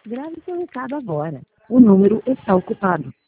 Grave seu recado agora. O número está ocupado.